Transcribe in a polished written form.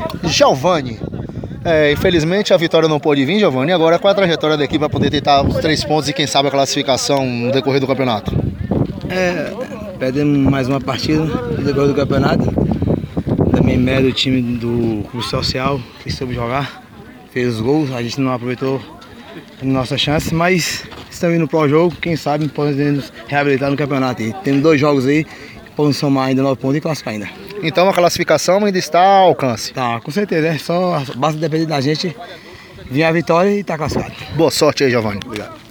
Giovani, infelizmente a vitória não pôde vir, Giovani. E agora qual é a trajetória da equipe para poder tentar os 3 pontos e quem sabe a classificação no decorrer do campeonato? Perdemos mais uma partida no decorrer do campeonato. Também médio o time do Clube Social, que soube jogar, fez os gols, a gente não aproveitou a nossa chance, mas estamos indo para o jogo, quem sabe podemos reabilitar no campeonato. E temos 2 jogos aí, podemos somar ainda 9 pontos e classificar ainda. Então a classificação ainda está ao alcance? Tá, com certeza, só basta depender da gente vir a vitória e estar classificado. Boa sorte aí, Giovani. Obrigado.